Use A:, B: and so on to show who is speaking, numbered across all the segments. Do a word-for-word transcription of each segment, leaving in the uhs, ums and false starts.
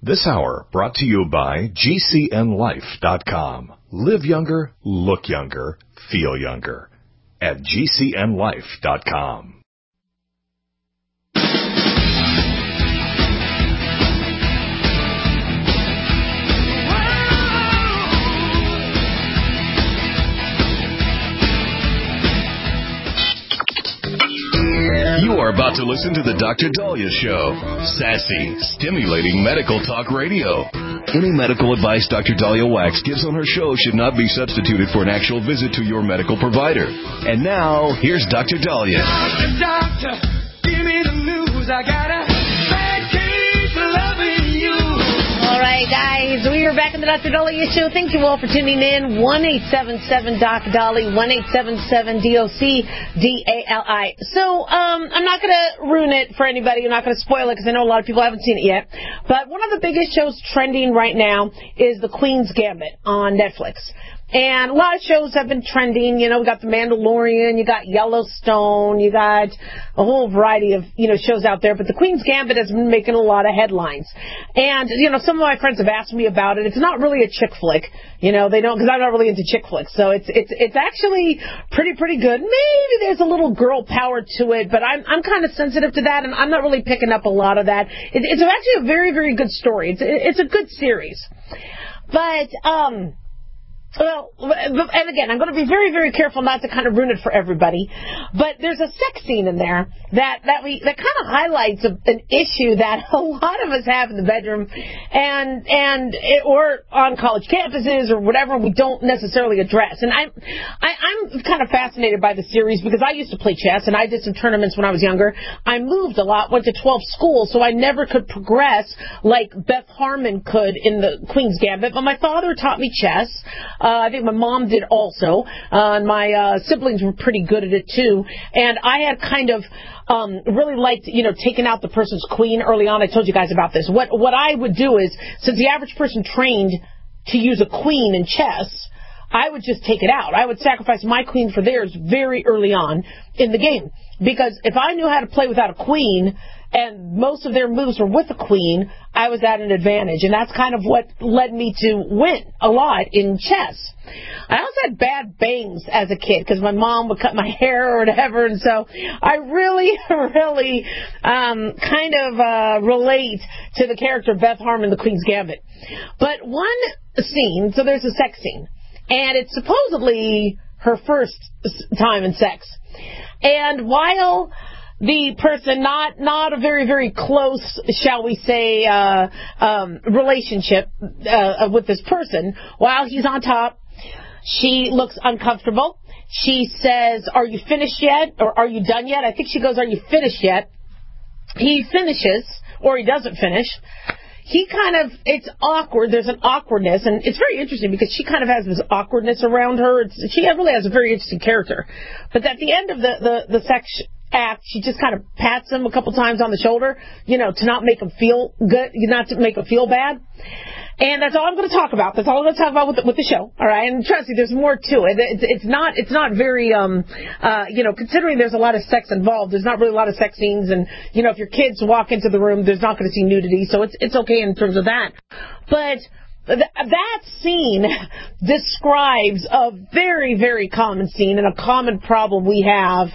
A: This hour brought to you by G C N life dot com. Live younger, look younger, feel younger at G C N life dot com. You are about to listen to the Doctor Daliah Show. Sassy, stimulating medical talk radio. Any medical advice Doctor Daliah Wax gives on her show should not be substituted for an actual visit to your medical provider. And now, here's Doctor Daliah. Doctor, doctor, give me the news. I got a bad case of loving you.
B: All right, guys, we are back in the Doctor Daliah Show. Thank you all for tuning in. one eight seven seven doc Dolly, one eight seven seven D O C D A L I. So, um, I'm not going to ruin it for anybody. I'm not going to spoil it because I know a lot of people haven't seen it yet. But one of the biggest shows trending right now is The Queen's Gambit on Netflix. And a lot of shows have been trending. You know, we got The Mandalorian, you got Yellowstone, you got a whole variety of, you know, shows out there. But The Queen's Gambit has been making a lot of headlines. And, you know, some of my friends have asked me about it. It's not really a chick flick. You know, they don't, because I'm not really into chick flicks. So it's, it's, it's actually pretty, pretty good. Maybe there's a little girl power to it, but I'm, I'm kind of sensitive to that, and I'm not really picking up a lot of that. It, it's actually a very, very good story. It's, it's a good series. But, um... Well, and again, I'm going to be very, very careful not to kind of ruin it for everybody. But there's a sex scene in there that that we that kind of highlights a, an issue that a lot of us have in the bedroom, and and it, or on college campuses or whatever we don't necessarily address. And I'm I, I'm kind of fascinated by the series because I used to play chess and I did some tournaments when I was younger. I moved a lot, went to twelve schools, so I never could progress like Beth Harmon could in the Queen's Gambit. But my father taught me chess. Uh, I think my mom did also, uh, and my uh, siblings were pretty good at it too. And I had kind of um, really liked, you know, taking out the person's queen early on. I told you guys about this. What what I would do is, since the average person trained to use a queen in chess, I would just take it out. I would sacrifice my queen for theirs very early on in the game. Because if I knew how to play without a queen, and most of their moves were with a queen, I was at an advantage. And that's kind of what led me to win a lot in chess. I also had bad bangs as a kid because my mom would cut my hair or whatever. And so I really, really um, kind of uh, relate to the character Beth Harmon, the Queen's Gambit. But one scene, so there's a sex scene. And it's supposedly her first time in sex. And while the person, not not a very, very close, shall we say, uh, um, relationship uh, with this person, while he's on top, she looks uncomfortable. She says, "Are you finished yet?" Or "Are you done yet?" I think she goes, "Are you finished yet?" He finishes, or he doesn't finish. He kind of, it's awkward. There's an awkwardness, and it's very interesting because she kind of has this awkwardness around her. It's, she really has a very interesting character. But at the end of the, the, the sex act, she just kind of pats him a couple times on the shoulder, you know, to not make him feel good, not to make him feel bad. And that's all I'm going to talk about. That's all I'm going to talk about with the, with the show. All right. And trust me, there's more to it. It's, it's not, it's not very, um, uh, you know, considering there's a lot of sex involved, there's not really a lot of sex scenes. And, you know, if your kids walk into the room, there's not going to see nudity. So it's, it's okay in terms of that. But th- that scene describes a very, very common scene and a common problem we have.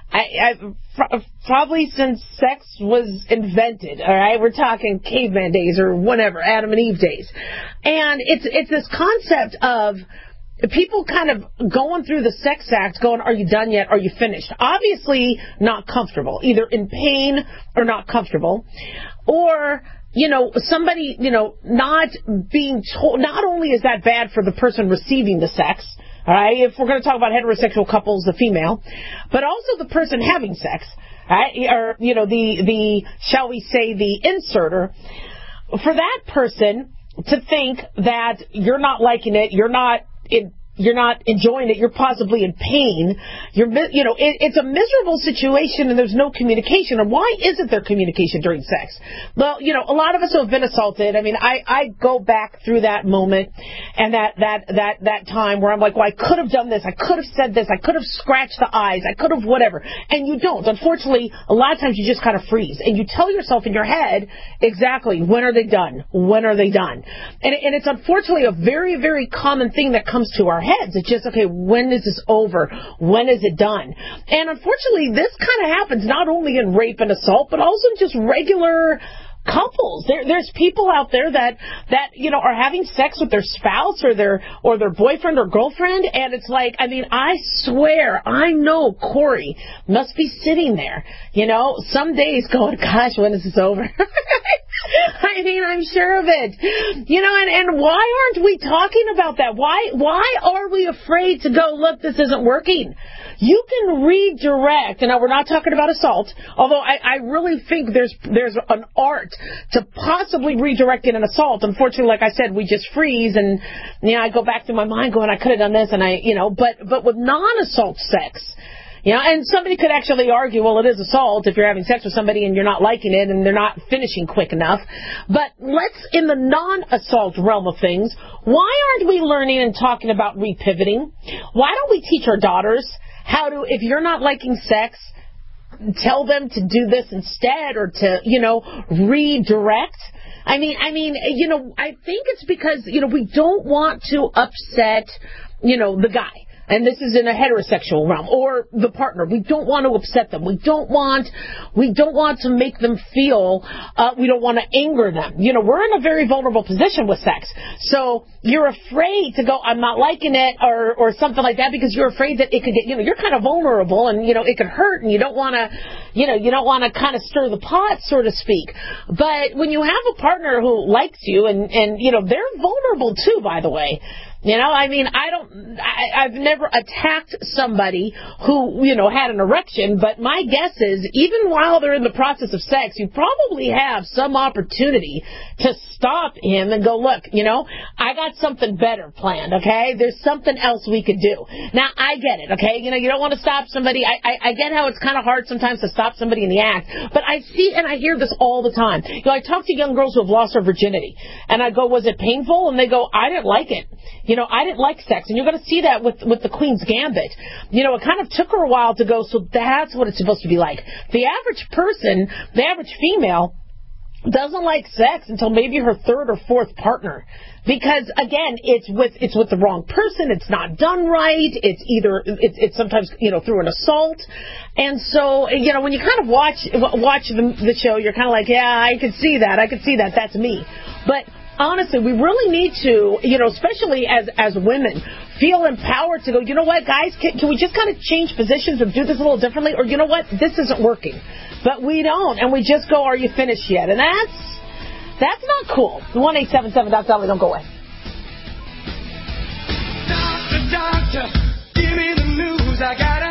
B: I, I, probably since sex was invented, all right? We're talking caveman days or whatever, Adam and Eve days. And it's it's this concept of people kind of going through the sex act going, "Are you done yet? Are you finished?" Obviously not comfortable, either in pain or not comfortable. Or, you know, somebody, you know, not being told, not only is that bad for the person receiving the sex, all right, if we're going to talk about heterosexual couples, the female, but also the person having sex, all right, or, you know, the, the, shall we say, the inserter, for that person to think that you're not liking it, you're not in, you're not enjoying it, you're possibly in pain. You're, you know, it, it's a miserable situation and there's no communication. And why isn't there communication during sex? Well, you know, a lot of us who have been assaulted, I mean, I, I go back through that moment and that, that, that, that time where I'm like, well, I could have done this. I could have said this. I could have scratched the eyes. I could have whatever. And you don't. Unfortunately, a lot of times you just kind of freeze and you tell yourself in your head, exactly, when are they done? When are they done? And, and it's unfortunately a very, very common thing that comes to our heads. It's just, okay, when is this over? When is it done? And unfortunately, this kind of happens not only in rape and assault, but also just regular couples. There, there's people out there that, that, you know, are having sex with their spouse or their, or their boyfriend or girlfriend. And it's like, I mean, I swear, I know Corey must be sitting there, you know, some days going, gosh, when is this over? I mean, I'm sure of it. You know, and, and why aren't we talking about that? Why, why are we afraid to go, look, this isn't working? You can redirect, and now we're not talking about assault, although I, I really think there's there's an art to possibly redirecting an assault. Unfortunately, like I said, we just freeze, and you know, I go back to my mind going, I could have done this, and I, you know, but but with non-assault sex, you know, and somebody could actually argue, well, it is assault if you're having sex with somebody and you're not liking it and they're not finishing quick enough. But let's, in the non-assault realm of things, why aren't we learning and talking about repivoting? Why don't we teach our daughters how to, if you're not liking sex, tell them to do this instead, or to, you know, redirect? I mean, I mean, you know, I think it's because, you know, we don't want to upset, you know, the guy. And this is in a heterosexual realm, or the partner. We don't want to upset them. We don't want, we don't want to make them feel, uh, we don't want to anger them. You know, we're in a very vulnerable position with sex. So you're afraid to go, I'm not liking it, or, or something like that, because you're afraid that it could get, you know, you're kind of vulnerable and, you know, it could hurt, and you don't want to, you know, you don't want to kind of stir the pot, so to speak. But when you have a partner who likes you, and, and, you know, they're vulnerable too, by the way. You know, I mean, I don't, I, I've never attacked somebody who, you know, had an erection, but my guess is even while they're in the process of sex, you probably have some opportunity to stop him and go, look, you know, I got something better planned, okay? There's something else we could do. Now, I get it, okay? You know, you don't want to stop somebody. I, I, I get how it's kind of hard sometimes to stop somebody in the act, but I see and I hear this all the time. You know, I talk to young girls who have lost their virginity, and I go, was it painful? And they go, I didn't like it. You know, I didn't like sex. And you're going to see that with, with the Queen's Gambit. You know, it kind of took her a while to go, so that's what it's supposed to be like. The average person, the average female, doesn't like sex until maybe her third or fourth partner. Because, again, it's with it's with the wrong person. It's not done right. It's either, it's, it's sometimes, you know, through an assault. And so, you know, when you kind of watch, watch the, the show, you're kind of like, yeah, I could see that. I could see that. That's me. But honestly, we really need to, you know, especially as as women, feel empowered to go, you know what, guys, can, can we just kind of change positions or do this a little differently? Or, you know what, this isn't working. But we don't. And we just go, are you finished yet? And that's, that's not cool. one eight seven seven, Doctor Dolly, don't go away. Doctor, doctor, give me the news. I gotta...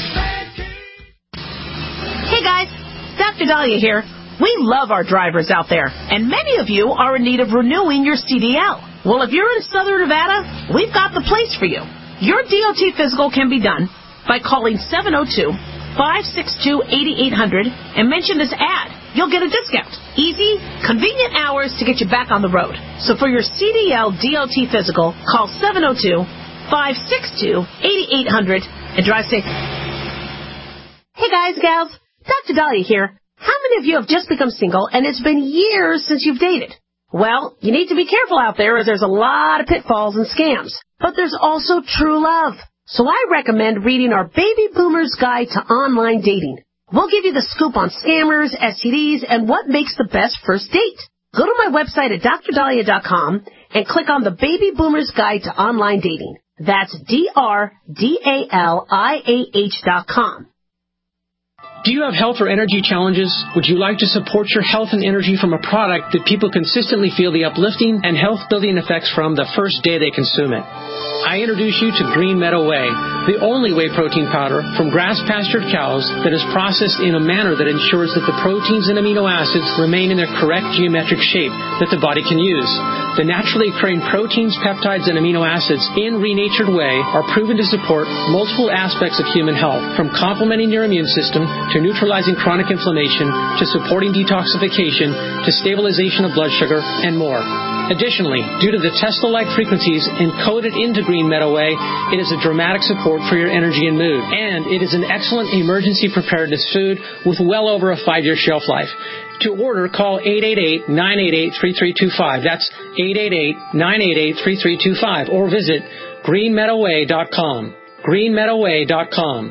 B: Hey, guys. Doctor Dahlia here. We love our drivers out there, and many of you are in need of renewing your C D L. Well, if you're in Southern Nevada, we've got the place for you. Your D O T physical can be done by calling seven oh two, five six two, eight eight zero zero and mention this ad. You'll get a discount. Easy, convenient hours to get you back on the road. So for your C D L D O T physical, call seven oh two, five six two, eight eight zero zero and drive safe. Hey guys, gals, Doctor Dahlia here. How many of you have just become single and it's been years since you've dated? Well, you need to be careful out there, as there's a lot of pitfalls and scams. But there's also true love. So I recommend reading our Baby Boomer's Guide to Online Dating. We'll give you the scoop on scammers, S T Ds, and what makes the best first date. Go to my website at dr dahlia dot com and click on the Baby Boomer's Guide to Online Dating. That's D R D A L I A H dot com.
C: Do you have health or energy challenges? Would you like to support your health and energy from a product that people consistently feel the uplifting and health-building effects from the first day they consume it? I introduce you to Green Meadow Whey, the only whey protein powder from grass-pastured cows that is processed in a manner that ensures that the proteins and amino acids remain in their correct geometric shape that the body can use. The naturally occurring proteins, peptides, and amino acids in renatured whey are proven to support multiple aspects of human health, from complementing your immune system to neutralizing chronic inflammation to supporting detoxification to stabilization of blood sugar and more. Additionally, due to the Tesla-like frequencies encoded into Green Meadow Whey, it is a dramatic support for your energy and mood. And it is an excellent emergency preparedness food with well over a five-year shelf life. To order, call eight eight eight, nine eight eight, three three two five. That's eight eight eight, nine eight eight, three three two five. Or visit green meadow whey dot com. green meadow whey dot com.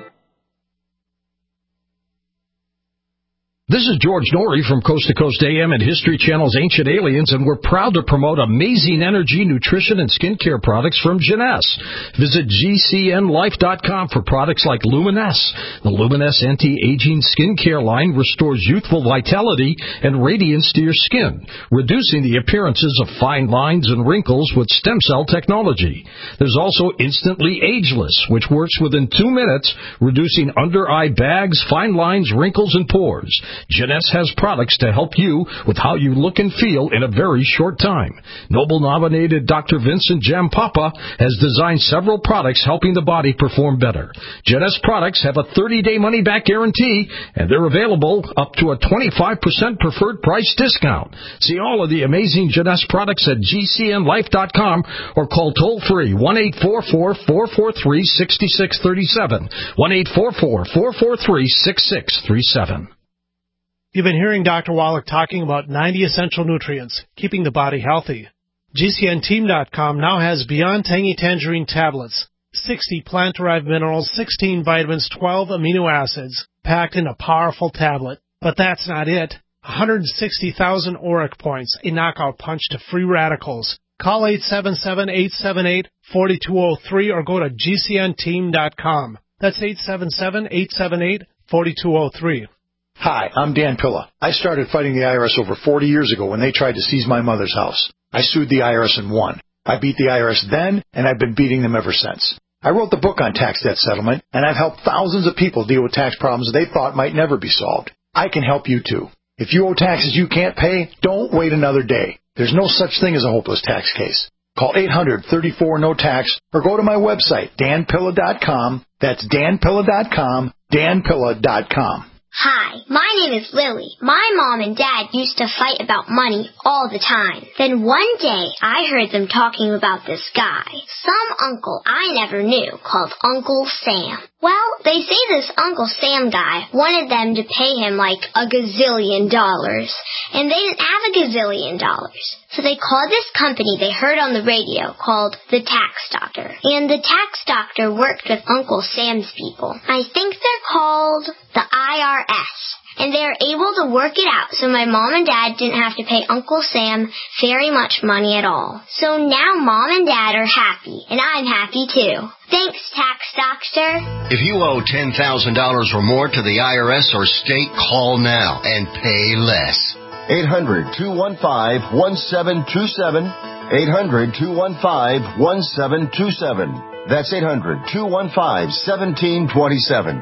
D: This is George Norrie from Coast to Coast A M and History Channel's Ancient Aliens, and we're proud to promote amazing energy, nutrition, and skincare products from Jeunesse. Visit G C N life dot com for products like Luminesse. The Luminesse anti-aging skincare line restores youthful vitality and radiance to your skin, reducing the appearances of fine lines and wrinkles with stem cell technology. There's also Instantly Ageless, which works within two minutes, reducing under-eye bags, fine lines, wrinkles, and pores. Jeunesse has products to help you with how you look and feel in a very short time. Nobel-nominated Doctor Vincent Jampapa has designed several products helping the body perform better. Jeunesse products have a thirty-day money-back guarantee, and they're available up to a twenty-five percent preferred price discount. See all of the amazing Jeunesse products at G C N life dot com or call toll-free one eight four four, four four three, six six three seven, one eight four four, four four three, six six three seven.
E: You've been hearing Doctor Wallach talking about ninety essential nutrients, keeping the body healthy. G C N team dot com now has Beyond Tangy Tangerine tablets, sixty plant-derived minerals, sixteen vitamins, twelve amino acids, packed in a powerful tablet. But that's not it. one hundred sixty thousand auric points, a knockout punch to free radicals. Call eight seven seven, eight seven eight, four two zero three or go to G C N team dot com. That's eight seven seven, eight seven eight, four two zero three.
F: Hi, I'm Dan Pilla. I started fighting the I R S over forty years ago when they tried to seize my mother's house. I sued the I R S and won. I beat the I R S then, and I've been beating them ever since. I wrote the book on tax debt settlement, and I've helped thousands of people deal with tax problems they thought might never be solved. I can help you, too. If you owe taxes you can't pay, don't wait another day. There's no such thing as a hopeless tax case. Call eight hundred, thirty-four, no tax or go to my website, dan pilla dot com. That's dan pilla dot com, dan pilla dot com.
G: Hi, my name is Lily. My mom and dad used to fight about money all the time. Then one day, I heard them talking about this guy, some uncle I never knew, called Uncle Sam. Well, they say this Uncle Sam guy wanted them to pay him like a gazillion dollars, and they didn't have a gazillion dollars. So they called this company they heard on the radio called the Tax Doctor. And the Tax Doctor worked with Uncle Sam's people. I think they're called the I R S. And they were able to work it out so my mom and dad didn't have to pay Uncle Sam very much money at all. So now mom and dad are happy, and I'm happy too. Thanks, Tax Doctor.
H: If you owe ten thousand dollars or more to the I R S or state, call now and pay less.
I: eight hundred, two one five, one seven two seven. eight hundred, two one five, one seven two seven. That's eight hundred, two one five, one seven two seven.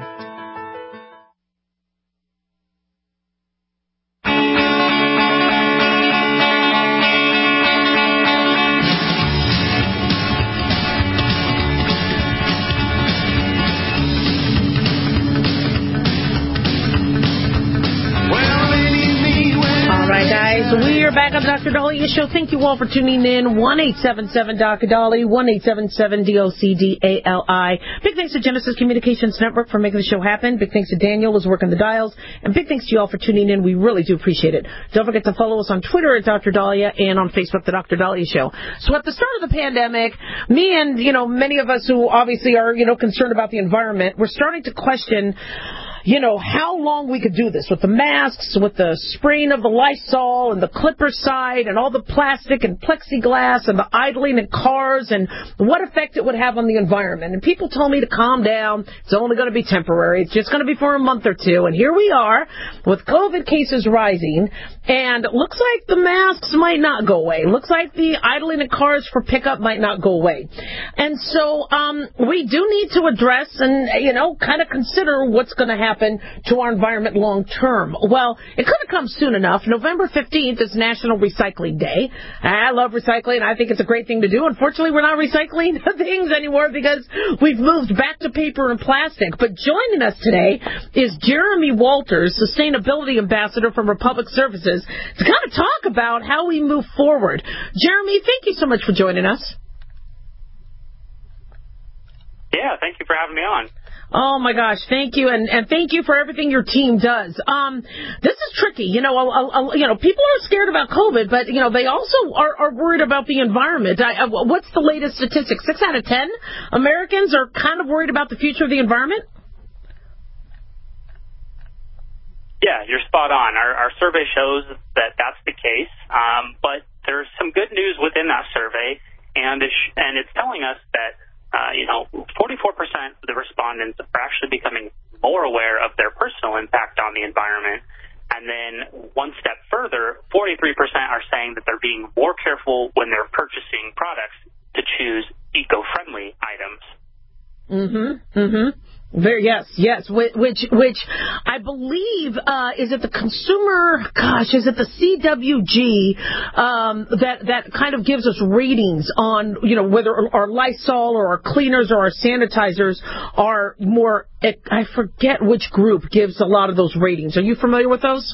B: Back on the Doctor Dahlia Show. Thank you all for tuning in. one eight seven seven D O C D A L I, one eight seven seven D O C D A L I. Big thanks to Genesis Communications Network for making the show happen. Big thanks to Daniel who's working the dials. And big thanks to you all for tuning in. We really do appreciate it. Don't forget to follow us on Twitter at Doctor Dahlia and on Facebook, The Doctor Dahlia Show. So at the start of the pandemic, me and, you know, many of us who obviously are, you know, concerned about the environment, we're starting to question, you know, how long we could do this with the masks, with the spraying of the Lysol and the clipper side and all the plastic and plexiglass and the idling in cars and what effect it would have on the environment. And people told me to calm down. It's only going to be temporary. It's just going to be for a month or two. And here we are with COVID cases rising, and it looks like the masks might not go away. Looks like the idling in cars for pickup might not go away. And so um, we do need to address and, you know, kind of consider what's going to happen to our environment long term. Well, it couldn't come soon enough. November fifteenth is National Recycling Day. I love recycling. I think it's a great thing to do. Unfortunately, we're not recycling things anymore because we've moved back to paper and plastic. But joining us today is Jeremy Walters, Sustainability Ambassador from Republic Services, to kind of talk about how we move forward. Jeremy, thank you so much for joining us.
J: Yeah, thank you for having me on.
B: Oh, my gosh, thank you, and, and thank you for everything your team does. Um, this is tricky. You know, a, a, you know, people are scared about COVID, but, you know, they also are, are worried about the environment. I, I, what's the latest statistic? Six out of ten Americans are kind of worried about the future of the environment?
J: Yeah, you're spot on. Our, our survey shows that that's the case, um, but there's some good news within that survey, and it's, and it's telling us that Uh, you know, forty-four percent of the respondents are actually becoming more aware of their personal impact on the environment. And then one step further, forty-three percent are saying that they're being more careful when they're purchasing products to choose eco-friendly items.
B: Mm-hmm, mm-hmm. Very, yes, yes, which, which I believe, uh, is it the consumer, gosh, is it the C W G, um, that, that kind of gives us ratings on, you know, whether our Lysol or our cleaners or our sanitizers are more, I forget which group gives a lot of those ratings. Are you familiar with those?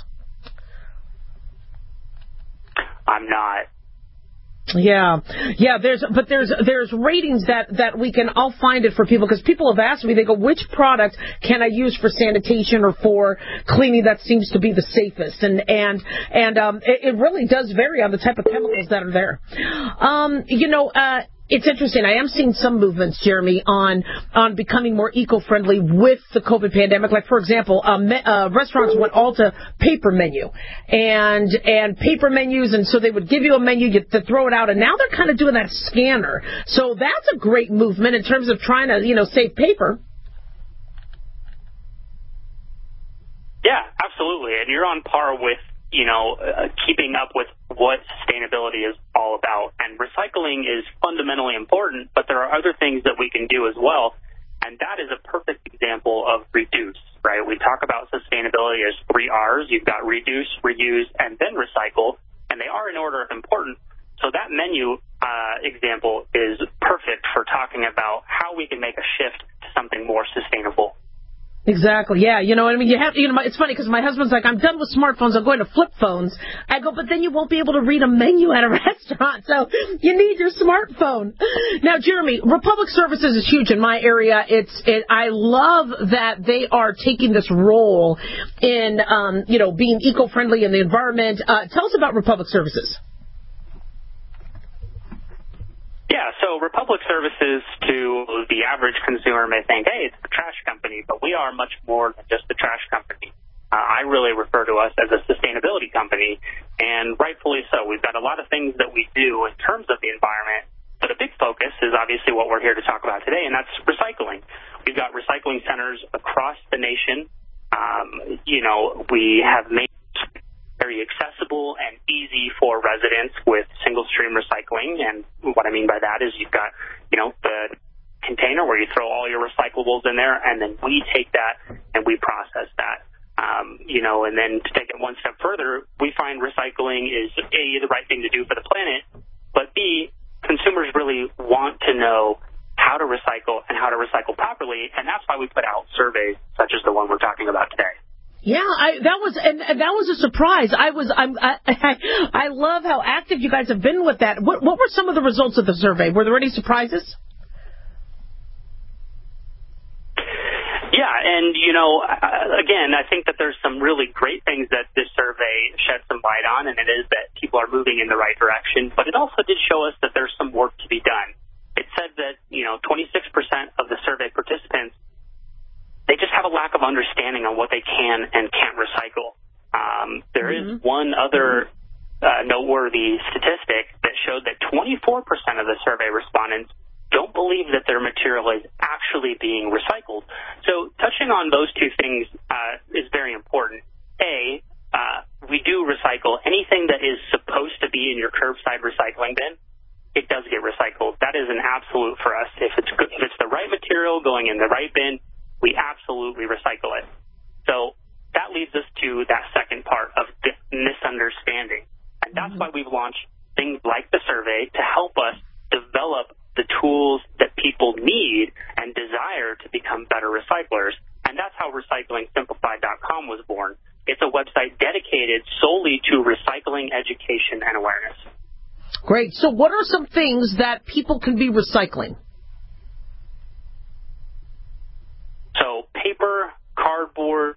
J: I'm not.
B: Yeah, yeah. There's, but there's there's ratings that that we can. I'll find it for people because people have asked me. They go, which product can I use for sanitation or for cleaning that seems to be the safest? And and and um, it, it really does vary on the type of chemicals that are there. Um, you know. Uh, It's interesting. I am seeing some movements, Jeremy, on on becoming more eco-friendly with the COVID pandemic. Like, for example, uh, me, uh, restaurants went all to paper menu and and paper menus, and so they would give you a menu, you to throw it out, and now they're kind of doing that scanner. So that's a great movement in terms of trying to, you know, save paper.
J: Yeah, absolutely. And you're on par with, you know, uh, keeping up with what sustainability is all about. And recycling is fundamentally important, but there are other things that we can do as well. And that is a perfect example of reduce, right? We talk about sustainability as three R's. You've got reduce, reuse, and then recycle. And they are in order of importance. So that menu uh, example is perfect for talking about how we can make a shift to something more sustainable.
B: Exactly. Yeah. You know what I mean? You have to, you know, it's funny because my husband's like, I'm done with smartphones. I'm going to flip phones. I go, but then you won't be able to read a menu at a restaurant. So you need your smartphone. Now, Jeremy, Republic Services is huge in my area. It's, it, I love that they are taking this role in, um, you know, being eco-friendly in the environment. Uh, tell us about Republic Services.
J: Yeah, so Republic Services, to the average consumer, may think, hey, it's a trash company, but we are much more than just a trash company. Uh, I really refer to us as a sustainability company, and rightfully so. We've got a lot of things that we do in terms of the environment, but a big focus is obviously what we're here to talk about today, and that's recycling. We've got recycling centers across the nation. Um, you know, we have made very accessible and easy for residents with single-stream recycling. And what I mean by that is you've got, you know, the container where you throw all your recyclables in there, and then we take that and we process that. Um, you know, and then to take it one step further, we find recycling is, A, the right thing to do for the planet, but B, consumers really want to know how to recycle and how to recycle properly, and that's why we put out surveys such as the one we're talking about today.
B: Yeah, I, that was and, and that was a surprise. I was I'm, I, I I love how active you guys have been with that. What what were some of the results of the survey? Were there any surprises?
J: Yeah, and you know, again, I think that there's some really great things that this survey shed some light on, and it is that people are moving in the right direction. But it also did show us that there's some work to be done. It said that, you know, twenty-six percent of the survey participants, they just have a lack of understanding on what twenty-four percent of the survey respondents don't believe that their material is actually being recycled. So touching on those two things uh, is very important. A, uh, we do recycle anything that is supposed to be in your curbside recycling bin. It does get recycled. That is an absolute for us. If it's good, if it's the right material going in the right bin, we absolutely recycle it. So that leads us to that second part of this misunderstanding. And that's why we've launched things like the survey to help us develop the tools that people need and desire to become better recyclers. And that's how recycling simplified dot com was born. It's a website dedicated solely to recycling education and awareness.
B: Great. So what are some things that people can be recycling?
J: So paper, cardboard,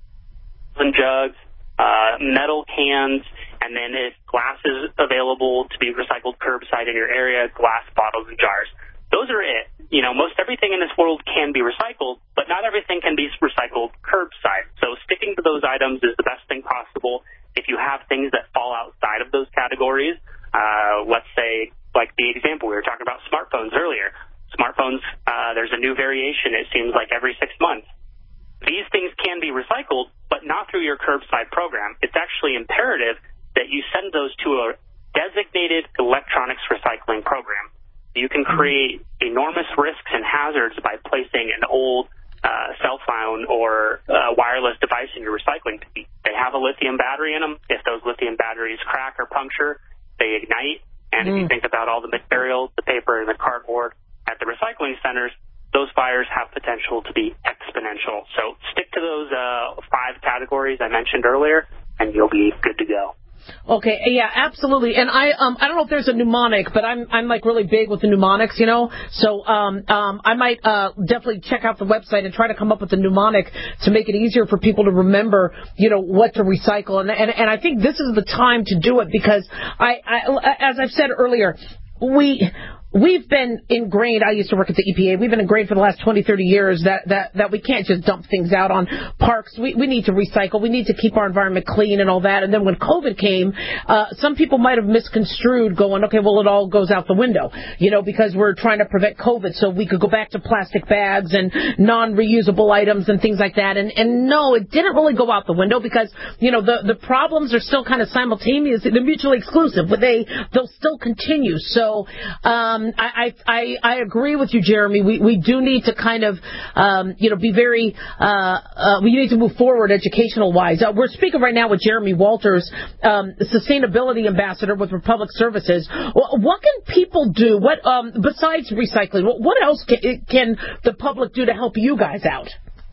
J: and jugs, uh, metal cans, and then if glass is available to be recycled curbside in your area, glass bottles and jars. Those are it. You know, most everything in this world can be recycled, but not everything can be recycled curbside. So sticking to those items is the best thing possible. If you have things that fall outside of those categories, uh, let's say, like the example we were talking about smartphones earlier. Smartphones, uh, there's a new variation, it seems like every six months. These things can be recycled, but not through your curbside program. It's actually imperative that you send those to a designated electronics recycling program. You can create enormous risks and hazards by placing an old uh, cell phone or uh, wireless device in your recycling bin. They have a lithium battery in them. If those lithium batteries crack or puncture, they ignite. And mm. if you think about all the materials, the paper and the cardboard at the recycling centers, those fires have potential to be exponential. So stick to those uh, five categories I mentioned earlier, and you'll be good to go.
B: Okay, yeah, absolutely. And I um I don't know if there's a mnemonic, but I'm I'm like really big with the mnemonics, you know. So um um I might uh definitely check out the website and try to come up with a mnemonic to make it easier for people to remember, you know, what to recycle. And and and I think this is the time to do it because I, I as I've said earlier, we We've been ingrained, I used to work at the E P A, we've been ingrained for the last twenty, thirty years that, that, that we can't just dump things out on parks. We, we need to recycle. We need to keep our environment clean and all that. And then when COVID came, uh, some people might have misconstrued going, okay, well, it all goes out the window, you know, because we're trying to prevent COVID so we could go back to plastic bags and non-reusable items and things like that. And, and no, it didn't really go out the window because, you know, the, the problems are still kind of simultaneous. They're mutually exclusive, but they, they'll still continue. So, um, I, I I agree with you, Jeremy. We we do need to kind of um, you know be very uh, uh, we need to move forward educational wise. Uh, we're speaking right now with Jeremy Walters, um, sustainability ambassador with Republic Services. What can people do? What um, besides recycling? What, what else can, can the public do to help you guys out?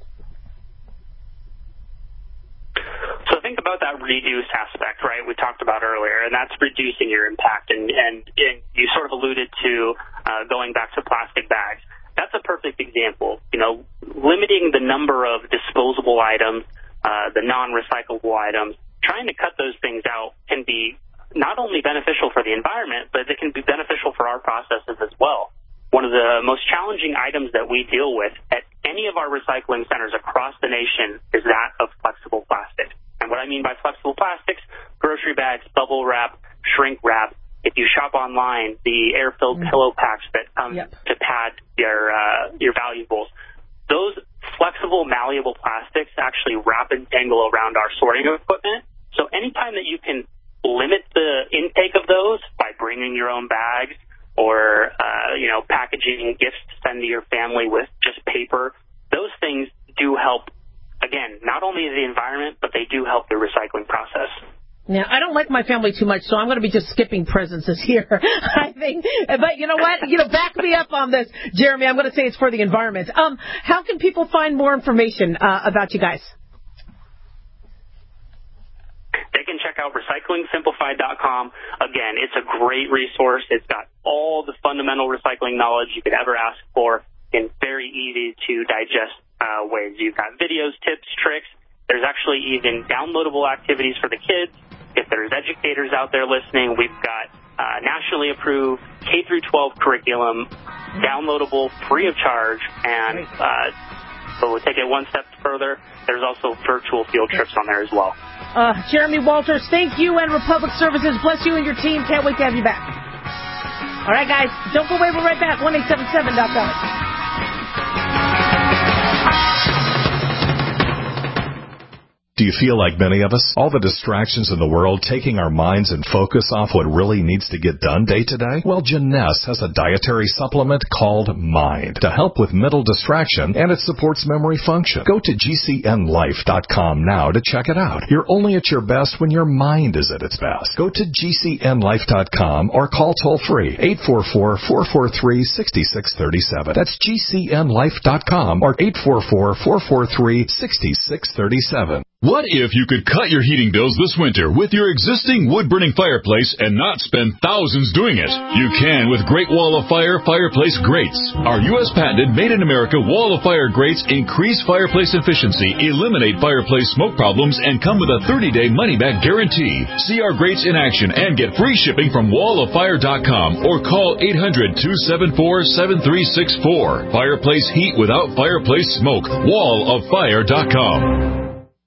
J: So think about that reduce aspect, right, we talked about earlier, and that's reducing your impact. And, and, and you sort of alluded to uh, going back to plastic bags. That's a perfect example. You know, limiting the number of disposable items, uh, the non-recyclable items, trying to cut those things out can be not only beneficial for the environment, but it can be beneficial for our processes as well. One of the most challenging items that we deal with at any of our recycling centers across the nation is that of flexible plastic. And what I mean by flexible plastics, grocery bags, bubble wrap, shrink wrap. If you shop online, the air-filled mm. pillow packs that come yep. to pad your uh, your valuables, those flexible, malleable plastics actually wrap and dangle around our sorting equipment. So anytime that you can limit the intake of those by bringing your own bags or, uh, you know, packaging gifts to send to your family with just paper, those things do help. Again, not only the environment, but they do help the recycling process.
B: Now, I don't like my family too much, so I'm going to be just skipping presents this year, I think. But you know what? You know, back me up on this, Jeremy. I'm going to say it's for the environment. Um, how can people find more information uh, about you guys?
J: They can check out recycling simplified dot com. Again, it's a great resource. It's got all the fundamental recycling knowledge you could ever ask for in very easy to digest Uh, ways. You've got videos, tips, tricks. There's actually even downloadable activities for the kids. If there's educators out there listening, we've got uh, nationally approved K through twelve curriculum, downloadable, free of charge, and uh, so we'll take it one step further. There's also virtual field trips on there as well.
B: Uh, Jeremy Walters, thank you, and Republic Services. Bless you and your team. Can't wait to have you back. All right, guys, don't go away. We're right back. one eight seven seven Doc Dolly.
K: Do you feel like many of us? All the distractions in the world taking our minds and focus off what really needs to get done day to day? Well, Jeunesse has a dietary supplement called Mind to help with mental distraction, and it supports memory function. Go to G C N life dot com now to check it out. You're only at your best when your mind is at its best. Go to G C N life dot com or call toll-free eight four four, four four three, six six three seven. That's G C N life dot com or eight four four, four four three, six six three seven.
L: What if you could cut your heating bills this winter with your existing wood-burning fireplace and not spend thousands doing it? You can with Great Wall of Fire fireplace grates. Our U S patented made-in-America Wall of Fire grates increase fireplace efficiency, eliminate fireplace smoke problems, and come with a thirty-day money-back guarantee. See our grates in action and get free shipping from wall of fire dot com or call eight hundred, two seven four, seven three six four. Fireplace heat without fireplace smoke. wall of fire dot com.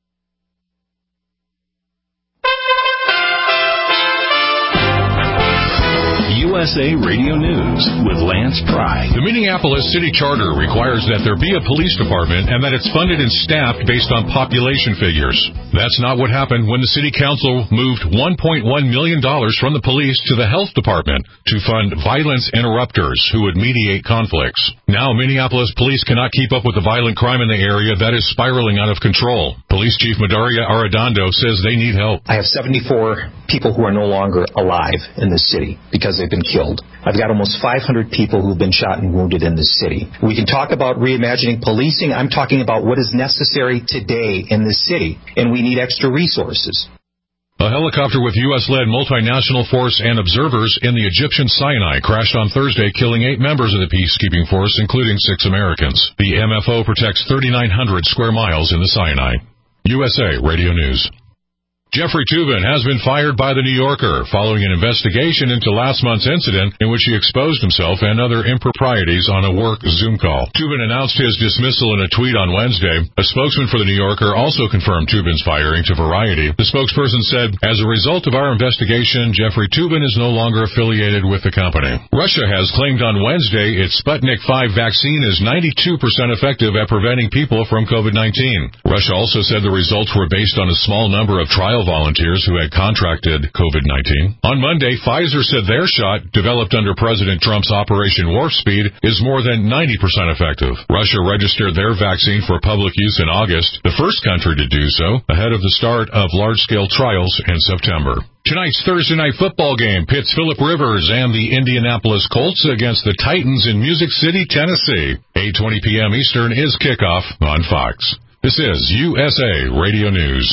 A: U S A Radio News with Lance Pry.
M: The Minneapolis City Charter requires that there be a police department and that it's funded and staffed based on population figures. That's not what happened when the City Council moved one point one million dollars from the police to the Health Department to fund violence interrupters who would mediate conflicts. Now, Minneapolis police cannot keep up with the violent crime in the area that is spiraling out of control. Police Chief Madaria Arredondo says they need help.
N: I have seventy-four people who are no longer alive in this city because they've been killed. I've got almost five hundred people who've been shot and wounded in this city. We can talk about reimagining policing. I'm talking about what is necessary today in this city, and we need extra resources.
M: A helicopter with U S-led multinational force and observers in the Egyptian Sinai crashed on Thursday, killing eight members of the peacekeeping force, including six Americans. The M F O protects thirty-nine hundred square miles in the Sinai. U S A Radio News. Jeffrey Toobin has been fired by The New Yorker following an investigation into last month's incident in which he exposed himself and other improprieties on a work Zoom call. Toobin announced his dismissal in a tweet on Wednesday. A spokesman for The New Yorker also confirmed Toobin's firing to Variety. The spokesperson said, "As a result of our investigation, Jeffrey Toobin is no longer affiliated with the company." Russia has claimed on Wednesday its Sputnik five vaccine is ninety-two percent effective at preventing people from COVID nineteen. Russia also said the results were based on a small number of trial volunteers who had contracted COVID nineteen. On Monday, Pfizer said their shot, developed under President Trump's Operation Warp Speed, is more than ninety percent effective. Russia registered their vaccine for public use in August, the first country to do so, ahead of the start of large-scale trials in September. Tonight's Thursday night football game pits Phillip Rivers and the Indianapolis Colts against the Titans in Music City, Tennessee. eight twenty p.m. Eastern is kickoff on Fox. This is U S A Radio News.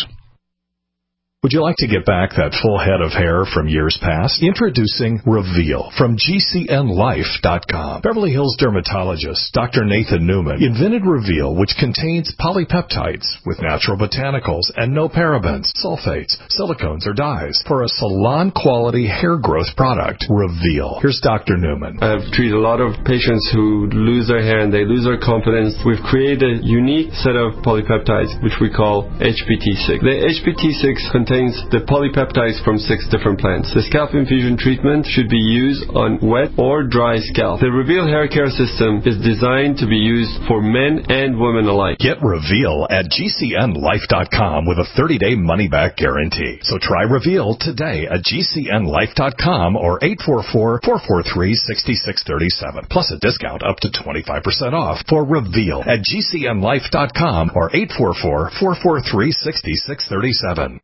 K: Would you like to get back that full head of hair from years past? Introducing Reveal from G C N life dot com. Beverly Hills dermatologist Doctor Nathan Newman invented Reveal, which contains polypeptides with natural botanicals and no parabens, sulfates, silicones, or dyes for a salon-quality hair growth product. Reveal. Here's Doctor Newman.
O: I've treated a lot of patients who lose their hair and they lose their confidence. We've created a unique set of polypeptides, which we call H P T six. The H P T six contains contains the polypeptides from six different plants. The scalp infusion treatment should be used on wet or dry scalp. The Reveal hair care system is designed to be used for men and women alike.
K: Get Reveal at G C N life dot com with a thirty-day money-back guarantee. So try Reveal today at G C N life dot com or eight four four, four four three, six six three seven. Plus a discount up to twenty-five percent off for Reveal at G C N life dot com or eight four four, four four three, six six three seven.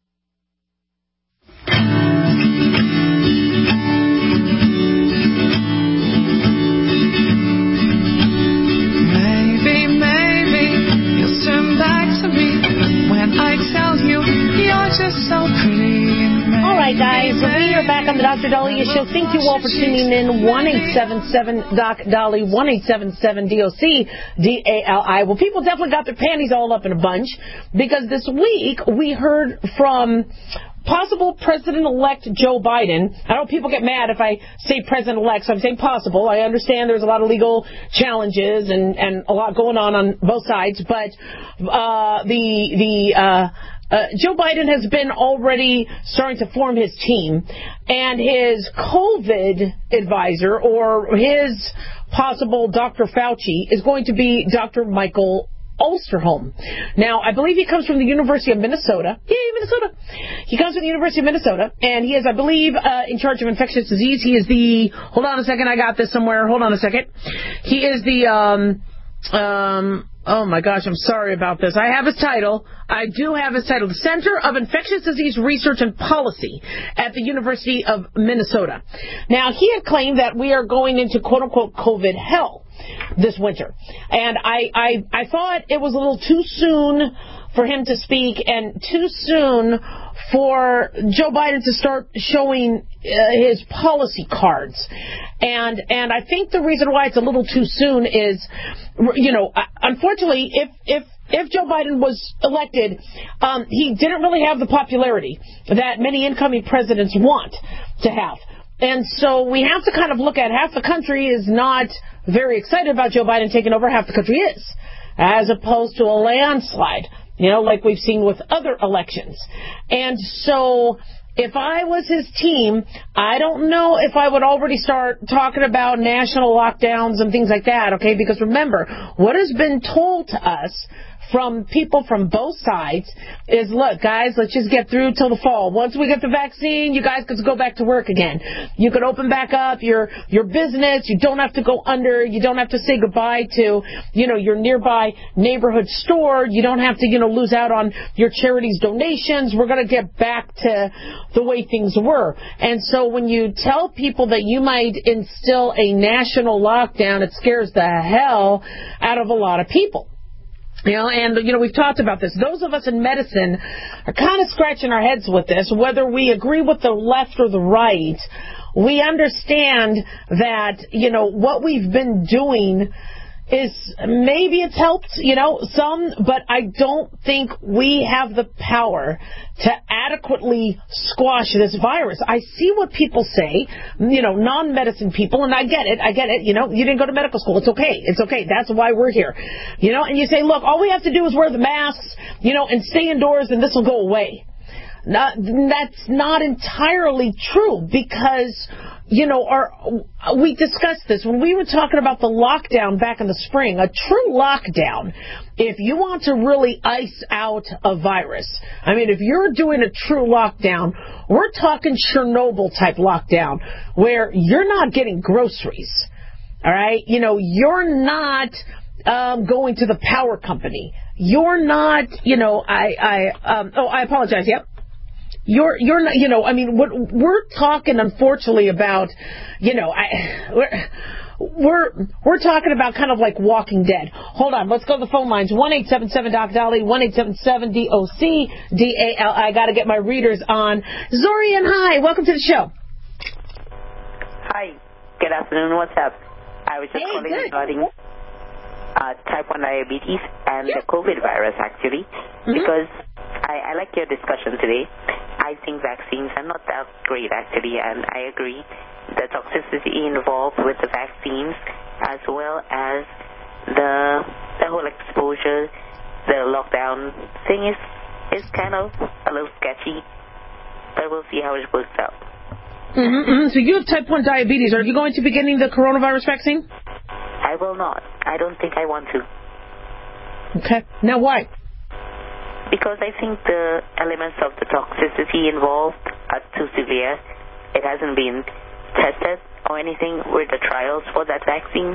P: Maybe, maybe you'll turn back to me when I tell you you're just so pretty.
B: All right, guys, we are back on the Doctor Dahlia Show. Thank you all for tuning in. one eight seven seven Doc Dolly, one eight seven seven D O C D A L I. Well, people definitely got their panties all up in a bunch because this week we heard from possible President-elect Joe Biden. I know people get mad if I say President-elect, so I'm saying possible. I understand there's a lot of legal challenges and, and a lot going on on both sides, but uh, the the uh, Uh, Joe Biden has been already starting to form his team, and his COVID advisor, or his possible Doctor Fauci, is going to be Doctor Michael Osterholm. Now, I believe he comes from the University of Minnesota. Yay, Minnesota! He comes from the University of Minnesota, and he is, I believe, uh, in charge of infectious disease. He is the, hold on a second, I got this somewhere. Hold on a second. He is the, um, um, oh my gosh, I'm sorry about this. I have his title. I do have his title. The Center of Infectious Disease Research and Policy at the University of Minnesota. Now, he had claimed that we are going into quote-unquote COVID hell this winter. And I, I, I thought it was a little too soon for him to speak and too soon for Joe Biden to start showing uh, his policy cards. And and I think the reason why it's a little too soon is, you know, unfortunately, if if if Joe Biden was elected, um, he didn't really have the popularity that many incoming presidents want to have. And so we have to kind of look at half the country is not very excited about Joe Biden taking over, half the country is, as opposed to a landslide, you know, like we've seen with other elections. And so if I was his team, I don't know if I would already start talking about national lockdowns and things like that, okay? Because remember, what has been told to us from people from both sides is, look, guys, let's just get through till the fall. Once we get the vaccine, you guys can go back to work again. You can open back up your your business. You don't have to go under. You don't have to say goodbye to, you know, your nearby neighborhood store. You don't have to, you know, lose out on your charity's donations. We're going to get back to the way things were. And so when you tell people that you might instill a national lockdown, it scares the hell out of a lot of people. You know, and, you know, we've talked about this. Those of us in medicine are kind of scratching our heads with this. Whether we agree with the left or the right, we understand that, you know, what we've been doing is maybe it's helped, you know, some, but I don't think we have the power to adequately squash this virus. I see what people say, you know, non-medicine people, and I get it, I get it, you know, you didn't go to medical school, it's okay, it's okay, that's why we're here, you know, and you say, look, all we have to do is wear the masks, you know, and stay indoors and this will go away. Not, that's not entirely true because, you know, our, we discussed this when we were talking about the lockdown back in the spring. A true lockdown, if you want to really ice out a virus, I mean, if you're doing a true lockdown, we're talking Chernobyl-type lockdown, where you're not getting groceries, all right? You know, you're not um, going to the power company. You're not, you know, I, I, um, oh, I apologize, yep. You're, you're not, you know, I mean, what we're talking, unfortunately, about, you know, I, we're, we're, we're talking about kind of like Walking Dead. Hold on, let's go to the phone lines. one eight seven seven Doc Dolly, one eight seven seven D O C D A L I. Got to get my readers on. Zorian, hi, welcome to the show.
Q: Hi, good afternoon, what's up? I was just
B: hey,
Q: calling
B: good.
Q: regarding uh, type one diabetes and yeah. the COVID virus, actually, mm-hmm. because I, I like your discussion today. I think vaccines are not that great, actually, and I agree. The toxicity involved with the vaccines, as well as the the whole exposure, the lockdown thing is, is kind of a little sketchy, but we'll see how it works out.
B: Mm-hmm, mm-hmm. So you have type one diabetes. Are you going to be getting the coronavirus vaccine?
Q: I will not. I don't think I want to.
B: Okay. Now why?
Q: Because I think the elements of the toxicity involved are too severe. It hasn't been tested or anything with the trials for that vaccine.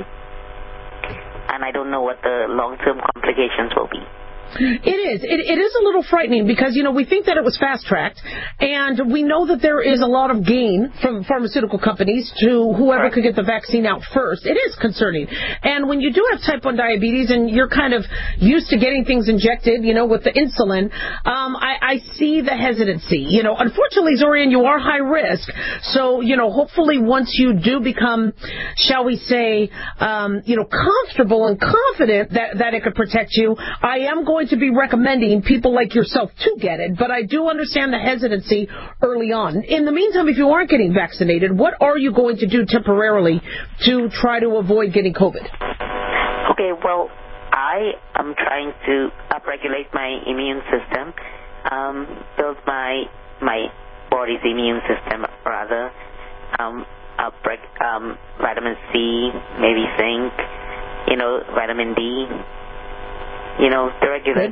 Q: And I don't know what the long-term complications will be.
B: It is. It, it is a little frightening because, you know, we think that it was fast-tracked, and we know that there is a lot of gain from pharmaceutical companies to whoever could get the vaccine out first. It is concerning. And when you do have type one diabetes and you're kind of used to getting things injected, you know, with the insulin, um, I, I see the hesitancy. You know, unfortunately, Zorian, you are high risk. So, you know, hopefully once you do become, shall we say, um, you know, comfortable and confident that, that it could protect you, I am going to be recommending people like yourself to get it, but I do understand the hesitancy early on. In the meantime, if you aren't getting vaccinated, what are you going to do temporarily to try to avoid getting COVID?
Q: Okay, well, I am trying to upregulate my immune system um, build my my body's immune system, rather. Um, I'll break, um, vitamin C, maybe zinc, you know, vitamin D, you know, the regular.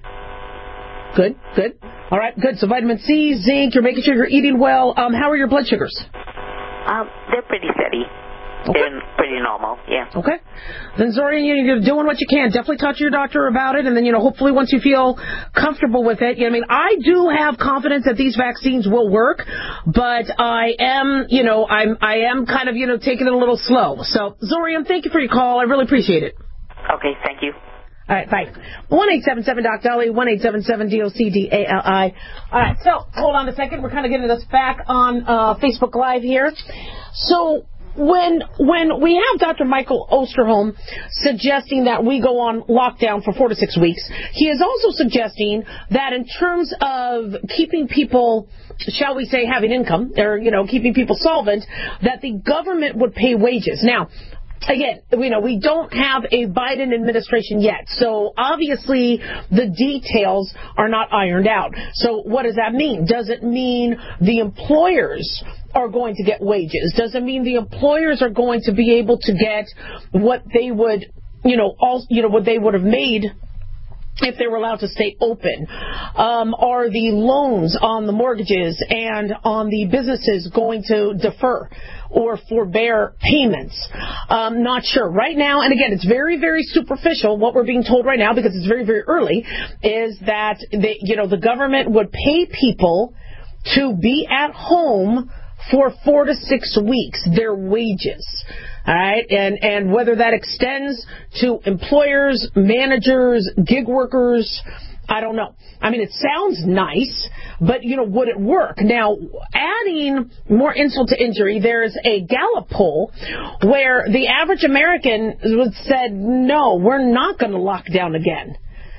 B: Good, good. All right, good. So vitamin C, zinc, you're making sure you're eating well. Um, how are your blood sugars?
Q: Um, they're pretty steady. Okay. They're pretty normal, yeah.
B: Okay. Then, Zorian, you're doing what you can. Definitely talk to your doctor about it, and then, you know, hopefully once you feel comfortable with it. I mean, I do have confidence that these vaccines will work, but I am, you know, I'm, I am kind of, you know, taking it a little slow. So, Zorian, thank you for your call. I really appreciate it.
Q: Okay, thank you.
B: All right, bye. one eight seven seven Doc Dolly, one eight seven seven D O C D A L I. All right, so hold on a second. We're kind of getting this back on uh, Facebook Live here. So when when we have Doctor Michael Osterholm suggesting that we go on lockdown for four to six weeks, he is also suggesting that in terms of keeping people, shall we say, having income, or, you know, keeping people solvent, that the government would pay wages. Now, again, you know, we don't have a Biden administration yet, so obviously the details are not ironed out. So what does that mean? Does it mean the employers are going to get wages? Does it mean the employers are going to be able to get what they would, you know, all, you know, what they would have made if they were allowed to stay open? Um, are the loans on the mortgages and on the businesses going to defer or forbear payments? Um, not sure. Right now, and again, it's very, very superficial, what we're being told right now, because it's very, very early, is that they, you know, the government would pay people to be at home for four to six weeks, their wages. All right, and and whether that extends to employers, managers, gig workers, I don't know. I mean, it sounds nice, but, you know, would it work? Now, adding more insult to injury, there's a Gallup poll where the average American said, no, we're not going to lock down again.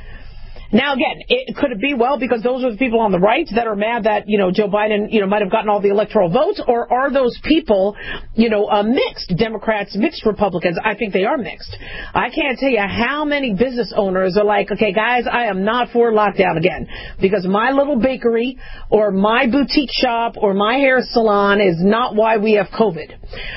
B: Now, again, it, could it be, well, because those are the people on the right that are mad that, you know, Joe Biden, you know, might have gotten all the electoral votes, or are those people, you know, uh, mixed Democrats, mixed Republicans? I think they are mixed. I can't tell you how many business owners are like, okay, guys, I am not for lockdown again, because my little bakery or my boutique shop or my hair salon is not why we have COVID.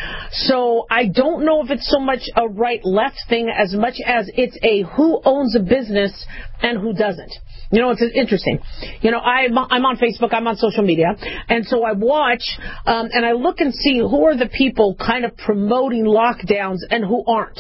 B: So I don't know if it's so much a right-left thing as much as it's a who owns a business and who doesn't. You know, it's interesting. You know, I'm, I'm on Facebook, I'm on social media, and so I watch um, and I look and see who are the people kind of promoting lockdowns and who aren't.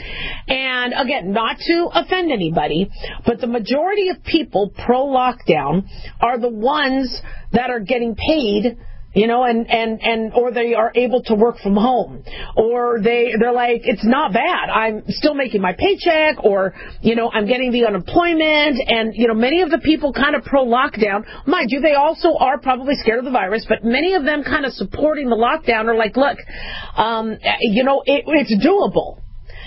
B: And again, not to offend anybody, but the majority of people pro-lockdown are the ones that are getting paid, you know, and, and, and, or they are able to work from home, or they, they're like, it's not bad. I'm still making my paycheck, or, you know, I'm getting the unemployment. And, you know, many of the people kind of pro-lockdown, mind you, they also are probably scared of the virus, but many of them kind of supporting the lockdown are like, look, um, you know, it, it's doable.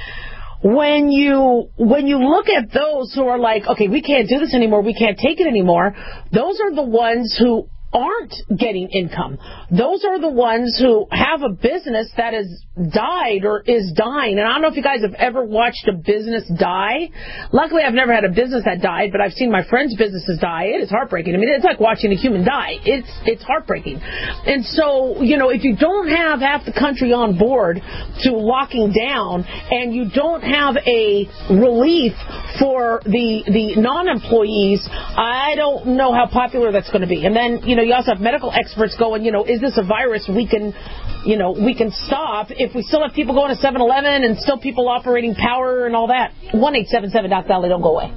B: When you when you look at those who are like, okay, we can't do this anymore, we can't take it anymore, those are the ones who aren't getting income. Those are the ones who have a business that has died or is dying. And I don't know if you guys have ever watched a business die. Luckily, I've never had a business that died, but I've seen my friends' businesses die. It is heartbreaking. I mean, it's like watching a human die. It's it's heartbreaking. And so, you know, if you don't have half the country on board to locking down, and you don't have a relief for the the non-employees, I don't know how popular that's going to be. And then, you know, you also have medical experts going, you know, is this a virus we can, you know, we can stop if we still have people going to seven eleven and still people operating power and all that? one eight seven seven Doc Dolly, don't go away.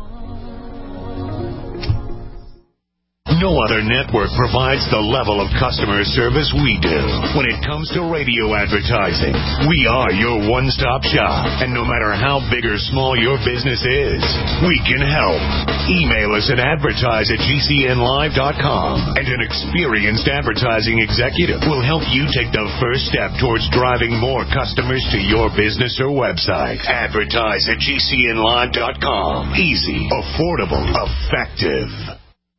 R: No other network provides the level of customer service we do. When it comes to radio advertising, we are your one-stop shop. And no matter how big or small your business is, we can help. Email us at advertise at G C N live dot com, and an experienced advertising executive will help you take the first step towards driving more customers to your business or website. Advertise at G C N live dot com. Easy, affordable, effective.